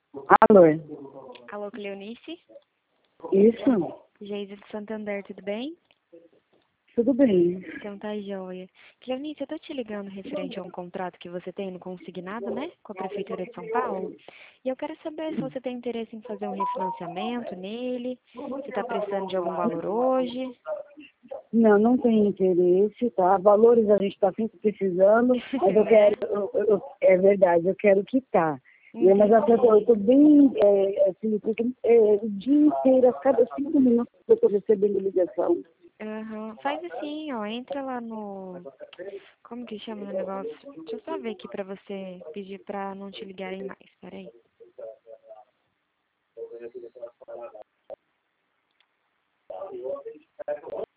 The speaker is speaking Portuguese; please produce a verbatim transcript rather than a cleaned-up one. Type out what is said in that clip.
Alô? Alô, Cleonice? Isso? Geise de Santander, tudo bem? Tudo bem. Então tá joia. Cleonice, eu tô te ligando referente a um contrato que você tem no consignado, né? Com a Prefeitura de São Paulo. E eu quero saber se você tem interesse em fazer um refinanciamento nele, se tá precisando de algum valor hoje. Não, não tenho interesse, tá? Valores a gente está sempre precisando, mas eu quero, eu- eu- é verdade, eu quero quitar. E, mas até eu estou bem, é, assim, porque, é, o dia inteiro, a cada cinco minutos eu estou recebendo ligação. Aham. Faz assim, ó, entra lá no... Como que chama o negócio? Deixa eu só ver aqui pra você pedir pra não te ligarem mais, peraí.